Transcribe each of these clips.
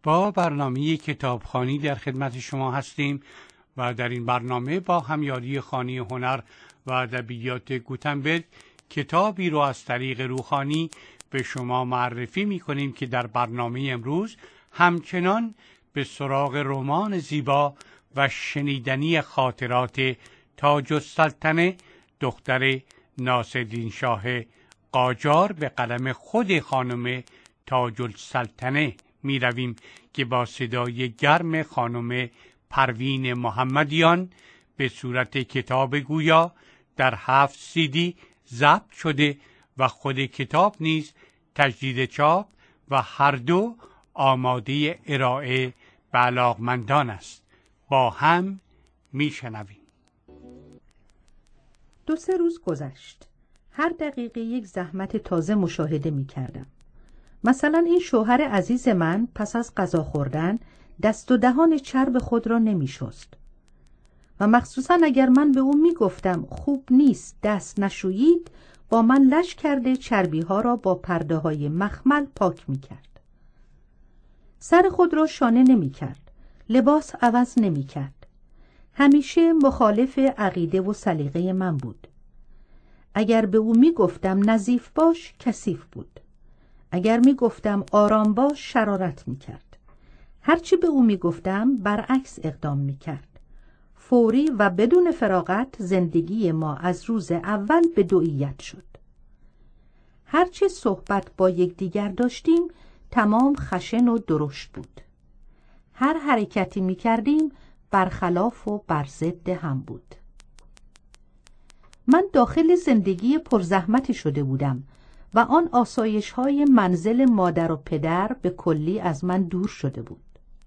با برنامه کتابخوانی در خدمت شما هستیم و در این برنامه با همیاری خانه هنر و ادبیات گوتنبرگ کتابی رو از طریق روحانی به شما معرفی می‌کنیم که در برنامه امروز همچنان به سراغ رمان زیبا و شنیدنی خاطرات تاج السلطنه دختر ناصرالدین شاه قاجار به قلم خود خانم تاج السلطنه می رویم که با صدای گرم خانم پروین محمدیان به صورت کتاب گویا در 7 CD ضبط شده و خود کتاب نیز تجدید چاپ و هر دو آماده ارائه به علاقمندان است. با هم می شنویم. 2-3 روز گذشت. هر دقیقه یک زحمت تازه مشاهده می کردم. مثلا این شوهر عزیز من پس از غذا خوردن دست و دهان چرب خود را نمی شست. و مخصوصا اگر من به او می گفتم خوب نیست دست نشویید، با من لش کرده چربی ها را با پرده های مخمل پاک می کرد. سر خود را شانه نمی کرد. لباس عوض نمی کرد. همیشه مخالف عقیده و سلیقه من بود. اگر به او می گفتم نظیف باش، کثیف بود. اگر می گفتم آرام باش، شرارت می کرد. هرچی به او می گفتم برعکس اقدام می کرد. فوری و بدون فراغت زندگی ما از روز اول به دوییت شد. هرچی صحبت با یکدیگر داشتیم تمام خشن و درشت بود. هر حرکتی می کردیم برخلاف و بر ضد هم بود. من داخل زندگی پرزحمتی شده بودم و آن آسایش‌های منزل مادر و پدر به کلی از من دور شده بود.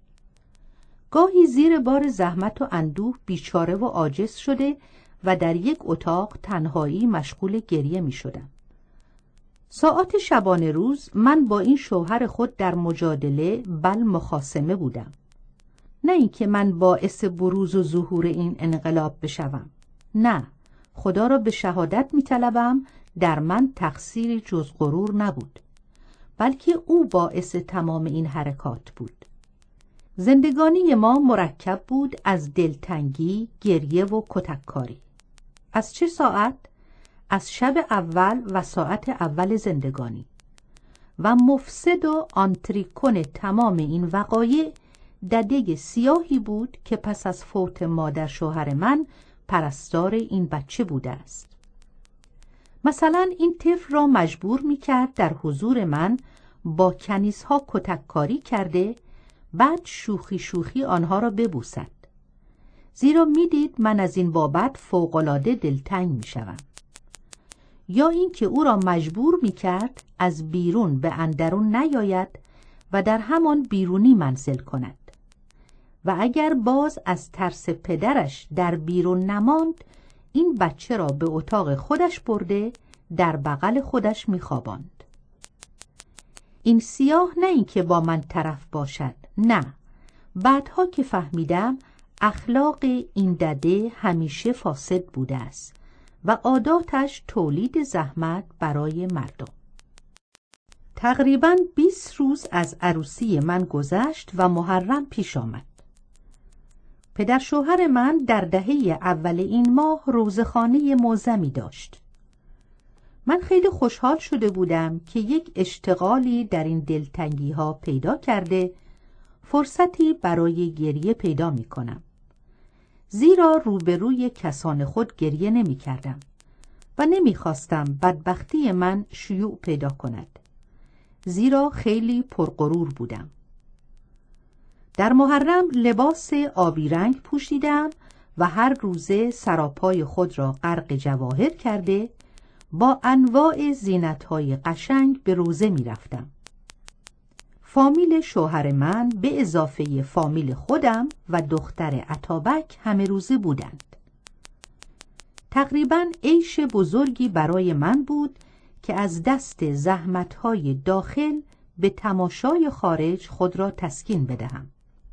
گاهی زیر بار زحمت و اندوه بیچاره و عاجز شده و در یک اتاق تنهایی مشغول گریه می شدم. ساعات شبانه روز من با این شوهر خود در مجادله بل مخاصمه بودم. نه اینکه من باعث بروز و ظهور این انقلاب بشوم. نه، خدا را به شهادت می طلبم در من تقصیری جز غرور نبود، بلکه او باعث تمام این حرکات بود. زندگانی ما مرکب بود از دلتنگی، گریه و کتککاری. از چه ساعت؟ از شب اول و ساعت اول زندگانی. و مفسد و آنتریکون تمام این وقایع دده سیاهی بود که پس از فوت مادر شوهر من پرستار این بچه بوده است. مثلا این طفل را مجبور می کرد در حضور من با کنیزها کتککاری کرده، بعد شوخی شوخی آنها را ببوسد. زیرا می دید من از این بابت فوق‌العاده دلتنگ می شوم. یا این که او را مجبور می کرد از بیرون به اندرون نیاید و در همان بیرونی منزل کند. و اگر باز از ترس پدرش در بیرون نماند، این بچه را به اتاق خودش برده در بغل خودش می خواباند. این سیاه نه این که با من طرف باشد، نه. بعدها که فهمیدم اخلاق این دده همیشه فاسد بوده است و عاداتش تولید زحمت برای مردم. تقریباً 20 روز از عروسی من گذشت و محرم پیش آمد. پدر شوهر من در دهه اول این ماه روزخانه معظمی داشت. من خیلی خوشحال شده بودم که یک اشتغالی در این دلتنگی ها پیدا کرده، فرصتی برای گریه پیدا می کنم. زیرا روبروی کسان خود گریه نمی کردم و نمی خواستم بدبختی من شیوع پیدا کند. زیرا خیلی پرغرور بودم. در محرم لباس آبی رنگ پوشیدم و هر روزه سراپای خود را غرق جواهر کرده با انواع زینت‌های قشنگ به روزه می رفتم. فامیل شوهر من به اضافه فامیل خودم و دختر عطابک همه روزه بودند. تقریباً عیش بزرگی برای من بود که از دست زحمت‌های داخل به تماشای خارج خود را تسکین بدهم.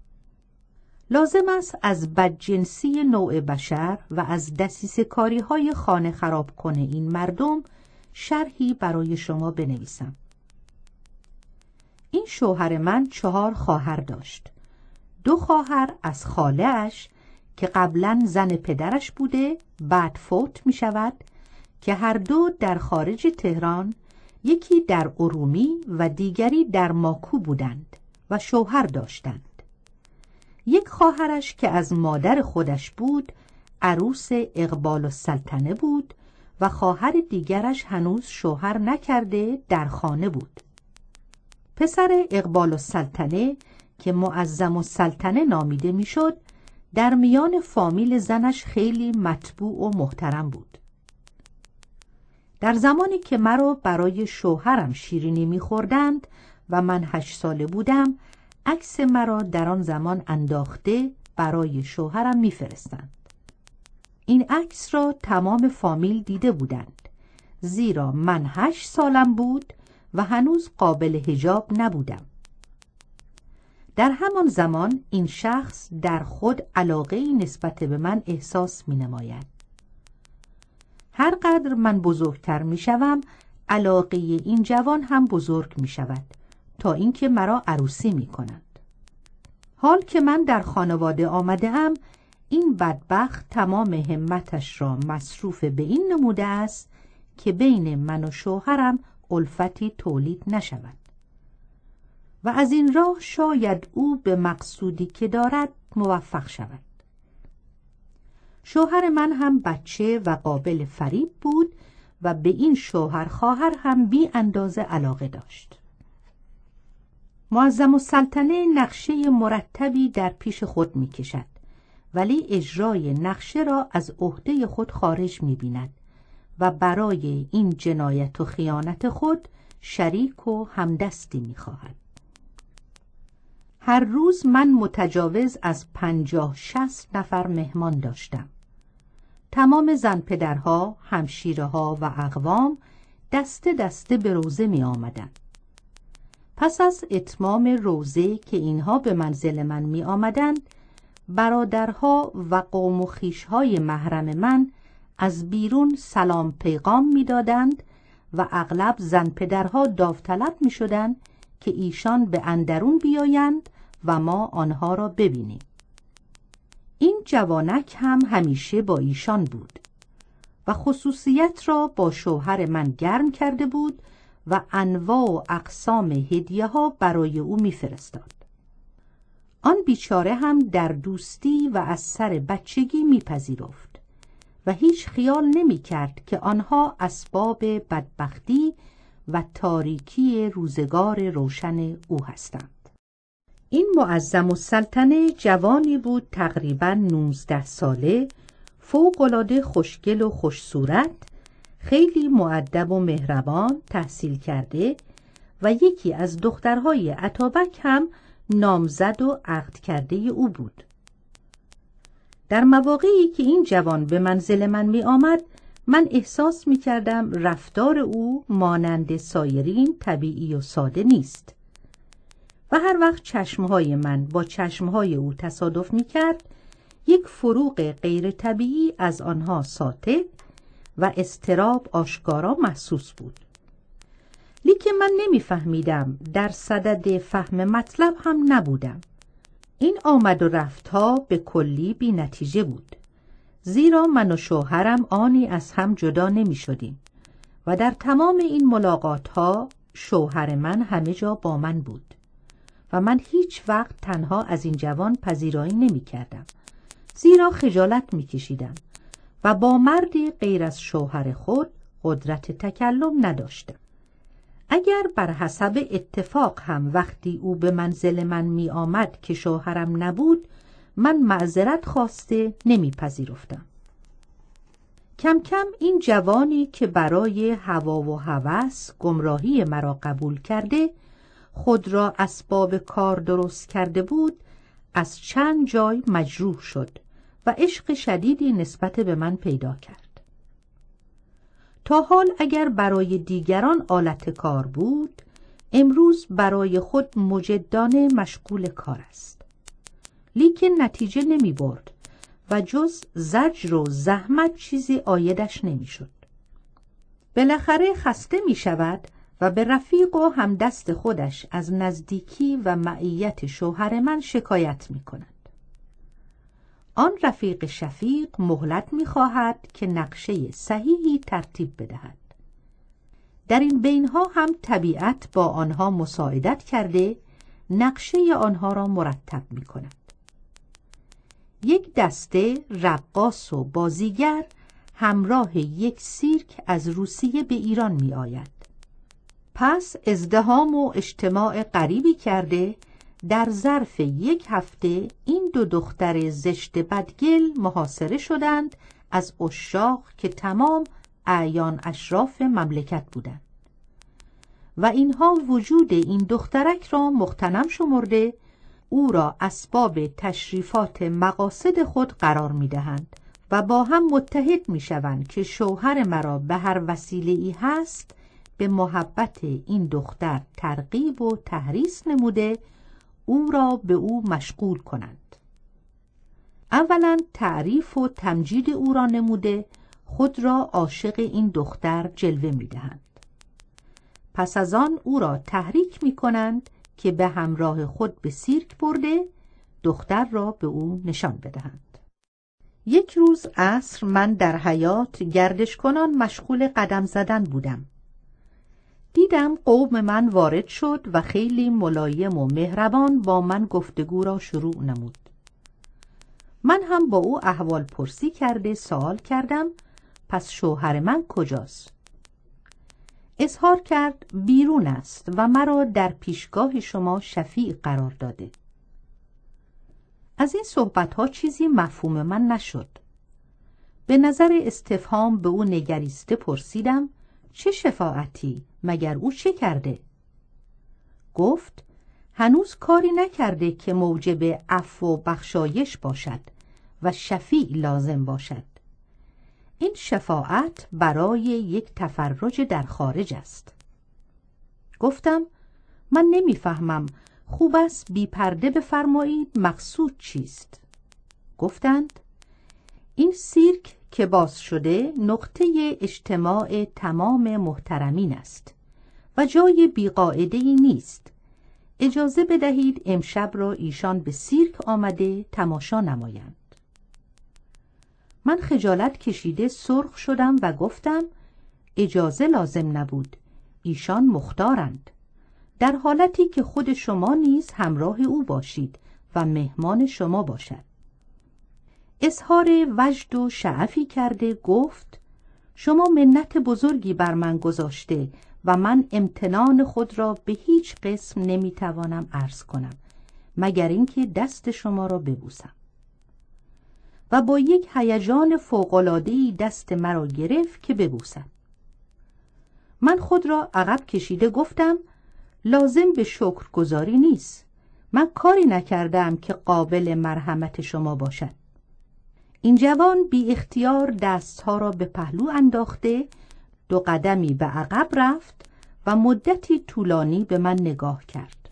لازم است از بدجنسی نوع بشر و از دسیسه‌کاری‌های خانه خراب کنه این مردم شرحی برای شما بنویسم. این شوهر من 4 خواهر داشت. 2 خواهر از خاله‌اش که قبلاً زن پدرش بوده بعد فوت می شود که هر دو در خارج تهران، یکی در ارومی و دیگری در ماکو بودند و شوهر داشتند. یک خواهرش که از مادر خودش بود عروس اقبال السلطنه بود و خواهر دیگرش هنوز شوهر نکرده در خانه بود. پسر اقبال السلطنه که معظم السلطنه نامیده میشد در میان فامیل زنش خیلی مطبوع و محترم بود. در زمانی که مرا برای شوهرم شیرینی می‌خوردند و من 8 ساله بودم، عکس مرا در آن زمان انداخته برای شوهرم می‌فرستند. این عکس را تمام فامیل دیده بودند، زیرا من 8 سالم بود و هنوز قابل حجاب نبودم. در همان زمان این شخص در خود علاقه‌ای نسبت به من احساس می‌نماید. هر قدر من بزرگتر می‌شوم، علاقه این جوان هم بزرگ می‌شود تا اینکه مرا عروسی می‌کنند. حال که من در خانواده آمده‌ام، این بدبخت تمام همتش را مصروف به این نموده است که بین من و شوهرم الفتی تولید نشود و از این راه شاید او به مقصودی که دارد موفق شود. شوهر من هم بچه و قابل فریب بود و به این شوهر خواهر هم بی اندازه علاقه داشت. معظم السلطنه نقشه مرتبی در پیش خود می کشد، ولی اجرای نقشه را از عهده خود خارج می بیند و برای این جنایت و خیانت خود شریک و همدستی می خواهد. هر روز من متجاوز از 50-60 نفر مهمان داشتم. تمام زن پدرها، همشیره ها و اقوام دسته دسته به روزه می آمدن. پس از اتمام روزه که اینها به منزل من می آمدند، برادرها و قوم و خویش‌های محرم من از بیرون سلام پیغام می دادند و اغلب زن پدرها داوطلب می شدند که ایشان به اندرون بیایند و ما آنها را ببینیم. این جوانک هم همیشه با ایشان بود و خصوصیت را با شوهر من گرم کرده بود و انواع و اقسام هدیه ها برای او می‌فرستاد. آن بیچاره هم در دوستی و از سر بچگی می‌پذیرفت و هیچ خیال نمی‌کرد که آنها اسباب بدبختی و تاریکی روزگار روشن او هستند. این معظم السلطنه جوانی بود تقریباً 19 ساله، فوق‌العاده خوشگل و خوش صورت، خیلی مؤدب و مهربان، تحصیل کرده و یکی از دخترهای اتابک هم نامزد و عقد کرده او بود. در مواقعی که این جوان به منزل من می آمد، من احساس می کردم رفتار او مانند سایرین طبیعی و ساده نیست و هر وقت چشمهای من با چشمهای او تصادف می کرد، یک فروغ غیر طبیعی از آنها ساطع و اضطراب آشکارا محسوس بود. لیکن من نمی‌فهمیدم، در صدد فهم مطلب هم نبودم. این آمد و رفتها به کلی بی نتیجه بود، زیرا من و شوهرم آنی از هم جدا نمی شدیم و در تمام این ملاقاتها شوهر من همه جا با من بود و من هیچ وقت تنها از این جوان پذیرایی نمی کردم، زیرا خجالت می کشیدم و با مردی غیر از شوهر خود قدرت تکلم نداشتم. اگر بر حسب اتفاق هم وقتی او به منزل من می آمد که شوهرم نبود، من معذرت خواسته نمی پذیرفتم. کم کم این جوانی که برای هوا و هوس گمراهی مرا قبول کرده، خود را اسباب کار درست کرده بود، از چند جای مجروح شد و عشق شدیدی نسبت به من پیدا کرد. تا حال اگر برای دیگران آلت کار بود، امروز برای خود مجدانه مشغول کار است. لیکن نتیجه نمی برد و جز زجر و زحمت چیزی عایدش نمی شد. بالاخره خسته می شود و به رفیق و همدست خودش از نزدیکی و معیت شوهر من شکایت می کند. آن رفیق شفیق مهلت می خواهد که نقشه صحیحی ترتیب بدهد. در این بینها هم طبیعت با آنها مساعدت کرده نقشه آنها را مرتب می کند. یک دسته رقاص و بازیگر همراه یک سیرک از روسیه به ایران می آید. پس ازدحام و اجتماع غریبی کرده در ظرف یک هفته این دو دختر زشت بدگل محاصره شدند از عشاق که تمام اعیان اشراف مملکت بودند و اینها وجود این دخترک را مغتنم شمرده او را اسباب تشریفات مقاصد خود قرار می دهند و با هم متحد می شوند که شوهر مرا به هر وسیله‌ای هست به محبت این دختر ترغیب و تحریص نموده او را به او مشغول کنند. اولا تعریف و تمجید او را نموده خود را عاشق این دختر جلوه می دهند. پس از آن او را تحریک می کنند که به همراه خود به سیرک برده دختر را به او نشان بدهند. یک روز عصر من در حیاط گردش کنان مشغول قدم زدن بودم. دیدم قوم من وارد شد و خیلی ملایم و مهربان با من گفتگو را شروع نمود. من هم با او احوال پرسی کرده سوال کردم پس شوهر من کجاست؟ اظهار کرد بیرون است و مرا در پیشگاه شما شفیع قرار داده. از این صحبتها چیزی مفهوم من نشد. به نظر استفهام به او نگریسته پرسیدم چه شفاعتی؟ مگر او چه کرده؟ گفت هنوز کاری نکرده که موجب عفو و بخشایش باشد و شفیع لازم باشد. این شفاعت برای یک تفرج در خارج است. گفتم من نمیفهمم، خوب است بی پرده بفرمایید مقصود چیست؟ گفتند این سیرک که باز شده نقطه اجتماع تمام محترمین است و جای بیقاعده‌ای نیست. اجازه بدهید امشب را ایشان به سیرک آمده تماشا نمایند. من خجالت کشیده سرخ شدم و گفتم اجازه لازم نبود، ایشان مختارند، در حالتی که خود شما نیز همراه او باشید و مهمان شما باشد. اظهار وجد و شعفی کرده گفت شما منت بزرگی بر من گذاشته و من امتنان خود را به هیچ قسم نمیتوانم عرض کنم مگر اینکه دست شما را ببوسم. و با یک هیجان فوق‌العاده‌ای دست مرا گرفت که ببوسم. من خود را عقب کشیده گفتم لازم به شکرگزاری نیست، من کاری نکردم که قابل مرحمت شما باشد. این جوان بی اختیار دستها را به پهلو انداخته 2 قدمی به عقب رفت و مدتی طولانی به من نگاه کرد.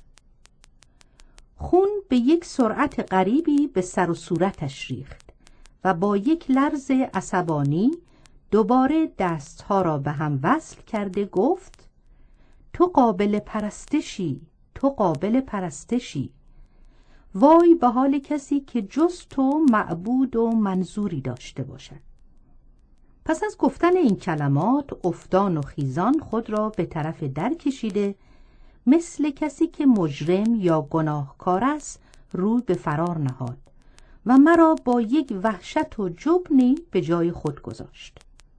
خون به یک سرعت غریبی به سر و صورتش ریخت و با یک لرز عصبانی دوباره دستها را به هم وصل کرده گفت تو قابل پرستشی، تو قابل پرستشی. وای به حال کسی که جز تو معبود و منظوری داشته باشد. پس از گفتن این کلمات افتان و خیزان خود را به طرف در کشیده مثل کسی که مجرم یا گناهکار است روی به فرار نهاد و مرا با یک وحشت و جبنی به جای خود گذاشت.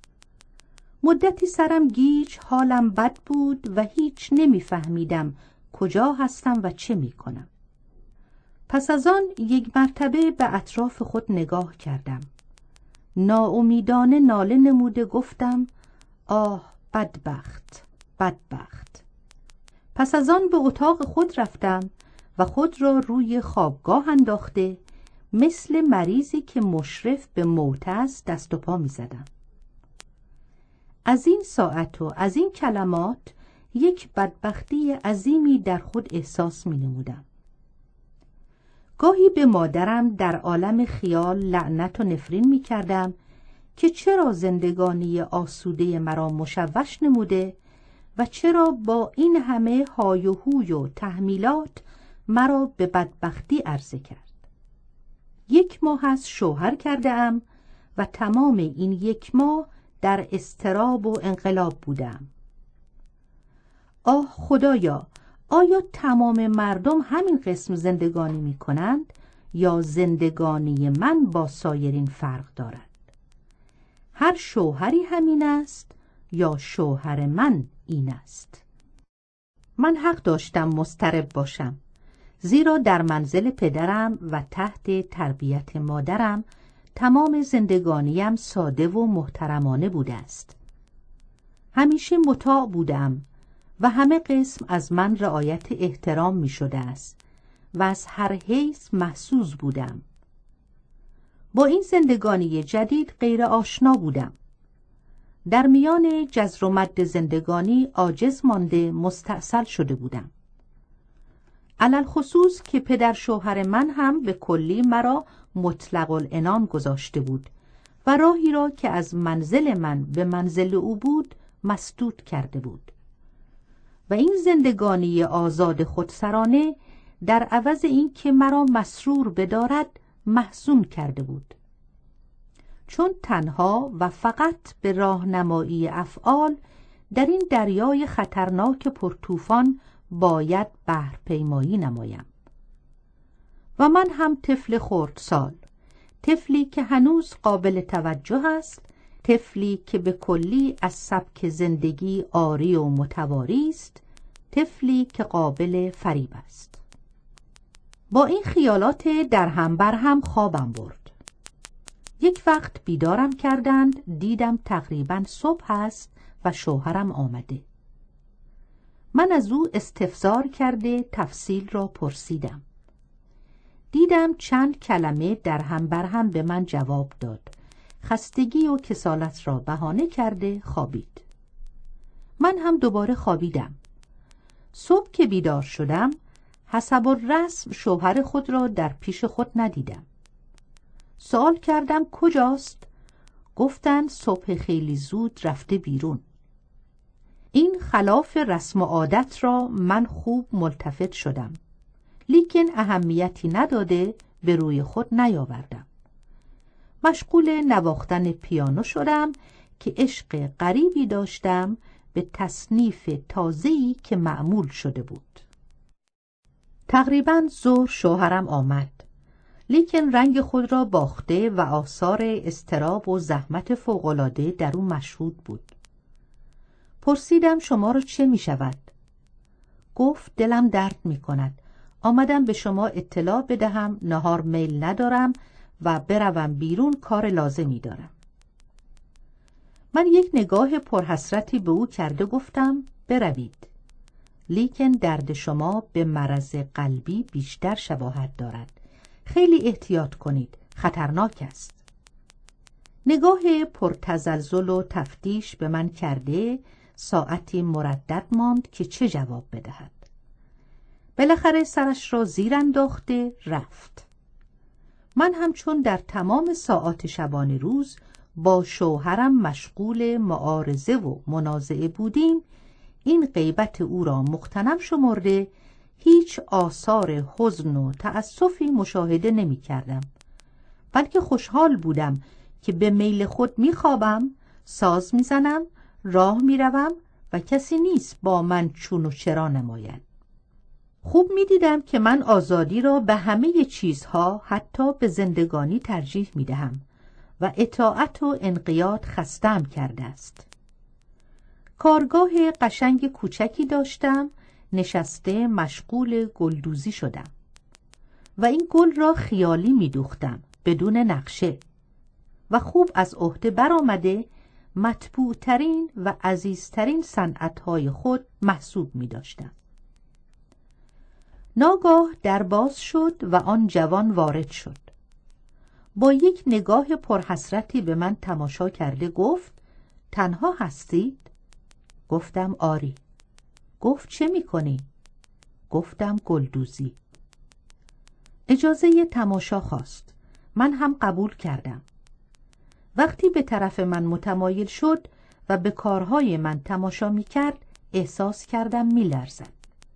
مدتی سرم گیج، حالم بد بود و هیچ نمیفهمیدم کجا هستم و چه میکنم. پس از آن یک مرتبه به اطراف خود نگاه کردم. ناامیدانه ناله نموده گفتم آه بدبخت، بدبخت. پس از آن به اتاق خود رفتم و خود را روی خوابگاه انداخته مثل مریضی که مشرف به موت است دست و پا می زدم. از این ساعت و از این کلمات یک بدبختی عظیمی در خود احساس می نمودم. گاهی به مادرم در عالم خیال لعنت و نفرین می کردم که چرا زندگانی آسوده مرا مشوش نموده و چرا با این همه های و هوی و تحمیلات مرا به بدبختی عرضه کرد؟ 1 ماه است شوهر کرده ام و تمام این 1 ماه در اضطراب و انقلاب بودم. آه خدایا، آیا تمام مردم همین قسم زندگانی می کنند یا زندگانی من با سایرین فرق دارد؟ هر شوهری همین است یا شوهر من این است؟ من حق داشتم مضطرب باشم، زیرا در منزل پدرم و تحت تربیت مادرم تمام زندگانیم ساده و محترمانه بوده است. همیشه مطاع بودم و همه قسم از من رعایت احترام می شده است و از هر حیث محظوظ بودم. با این زندگانی جدید غیر آشنا بودم. در میان جزر و مد زندگانی عاجز مانده مستأصل شده بودم. علل خصوص که پدر شوهر من هم به کلی مرا مطلق العنان گذاشته بود و راهی را که از منزل من به منزل او بود مسدود کرده بود. و این زندگانی آزاد خودسرانه در عوض این که مرا مسرور بدارد محزون کرده بود. چون تنها و فقط به راهنمایی افعال در این دریای خطرناک پرطوفان باید بحرپیمایی نمایم. و من هم طفل خردسال، طفلی که هنوز قابل توجه است، طفلی که به کلی از سبک زندگی عاری و متواری است، طفلی که قابل فریب است. با این خیالات در هم بر هم خوابم برد. یک وقت بیدارم کردند، دیدم تقریباً صبح است و شوهرم آمده. من از او استفسار کرده تفصیل را پرسیدم. دیدم چند کلمه در هم بر هم به من جواب داد. خستگی و کسالت را بهانه کرده خوابید. من هم دوباره خوابیدم. صبح که بیدار شدم حسب الرسم شوهر خود را در پیش خود ندیدم. سوال کردم کجاست؟ گفتند صبح خیلی زود رفته بیرون. این خلاف رسم و عادت را من خوب ملتفت شدم، لیکن اهمیتی نداده به روی خود نیاوردم. مشغول نواختن پیانو شدم که عشق غریبی داشتم به تصنیف تازه‌ای که معمول شده بود. تقریباً ظهر شوهرم آمد، لیکن رنگ خود را باخته و آثار اضطراب و زحمت فوق‌العاده در او مشهود بود. پرسیدم شما را چه می شود؟ گفت دلم درد می کند. آمدم به شما اطلاع بدهم نهار میل ندارم و بروم بیرون، کار لازمی دارم. من یک نگاه پرحسرتی به او کرده گفتم بروید، لیکن درد شما به مرض قلبی بیشتر شباهت دارد. خیلی احتیاط کنید، خطرناک است. نگاه پرتزلزل و تفتیش به من کرده ساعتی مردد ماند که چه جواب بدهد. بالاخره سرش را زیر انداخته رفت. من همچون در تمام ساعات شبانه روز با شوهرم مشغول معارضه و منازعه بودیم، این غیبت او را مغتنم شمرده هیچ آثار حزن و تأسفی مشاهده نمی کردم، بلکه خوشحال بودم که به میل خود می خوابم، ساز می زنم، راه می روم و کسی نیست با من چون و چرا نماید. خوب می دیدم که من آزادی را به همه چیزها، حتی به زندگانی ترجیح می دهم و اطاعت و انقیاد خستم کرده است. کارگاه قشنگ کوچکی داشتم، نشسته مشغول گلدوزی شدم و این گل را خیالی می دوختم بدون نقشه و خوب از عهده برآمده مطبوع ترین و عزیزترین صنعت‌های خود محسوب می داشتم. ناگاه در باز شد و آن جوان وارد شد. با یک نگاه پرحسرتی به من تماشا کرده گفت تنها هستید؟ گفتم آری. گفت چه می کنی؟ گفتم گلدوزی. اجازه تماشا خواست. من هم قبول کردم. وقتی به طرف من متمایل شد و به کارهای من تماشا می کرد احساس کردم می‌لرزد.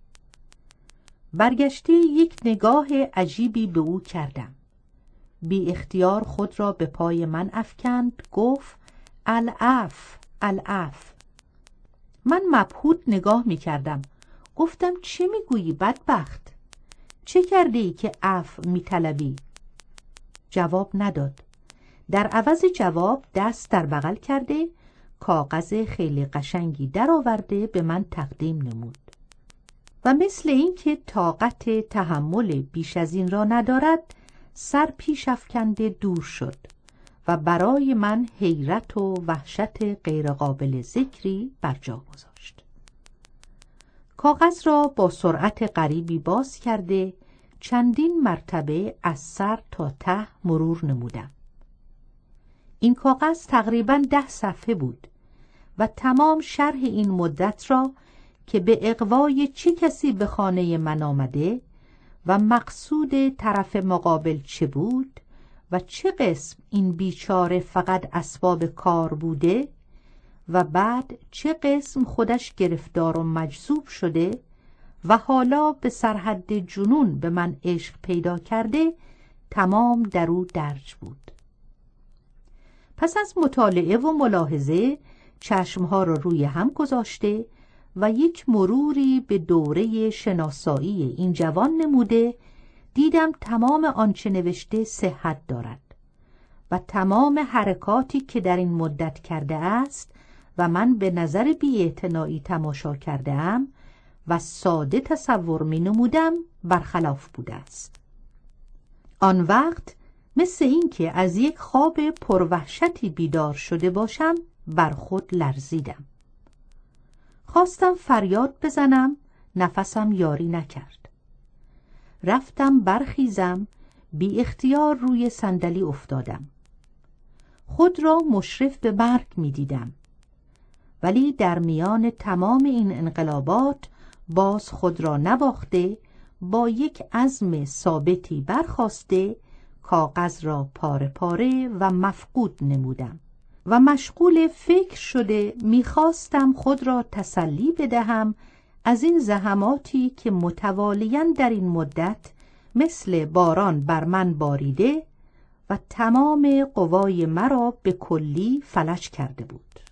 برگشته یک نگاه عجیبی به او کردم. بی اختیار خود را به پای من افکند، گفت العفو العفو. من مبهوت نگاه می‌کردم. گفتم چه می‌گویی بدبخت؟ چه کرده ای که عفو می‌طلبی؟ جواب نداد. در عوض جواب دست در بغل کرده کاغذ خیلی قشنگی درآورده به من تقدیم نمود و مثل این که طاقت تحمل بیش از این را ندارد سر پیش افکنده دور شد و برای من حیرت و وحشت غیرقابل ذکری بر جا گذاشت. کاغذ را با سرعت غریبی باز کرده چندین مرتبه از سر تا ته مرور نمودم. این کاغذ تقریباً 10 صفحه بود و تمام شرح این مدت را که به اغوای چه کسی به خانه من آمده و مقصود طرف مقابل چه بود و چه قسم این بیچاره فقط اسباب کار بوده و بعد چه قسم خودش گرفتار و مجذوب شده و حالا به سرحد جنون به من عشق پیدا کرده تمام در او درج بود. پس از مطالعه و ملاحظه چشمها را روی هم گذاشته و یک مروری به دوره شناسایی این جوان نموده دیدم تمام آنچه نوشته صحت دارد و تمام حرکاتی که در این مدت کرده است و من به نظر بی‌اعتنایی تماشا کرده ام و ساده تصور می نمودم برخلاف بوده است. آن وقت مثل این که از یک خواب پروحشتی بیدار شده باشم بر خود لرزیدم. خواستم فریاد بزنم، نفسم یاری نکرد. رفتم برخیزم، بی اختیار روی صندلی افتادم. خود را مشرف به مرگ می دیدم. ولی در میان تمام این انقلابات باز خود را نباخته با یک عزم ثابتی برخاسته کاغذ را پاره پاره و مفقود نمودم و مشغول فکر شده میخواستم خود را تسلی بدهم از این زحماتی که متوالیاً در این مدت مثل باران بر من باریده و تمام قوای مرا به کلی فلج کرده بود.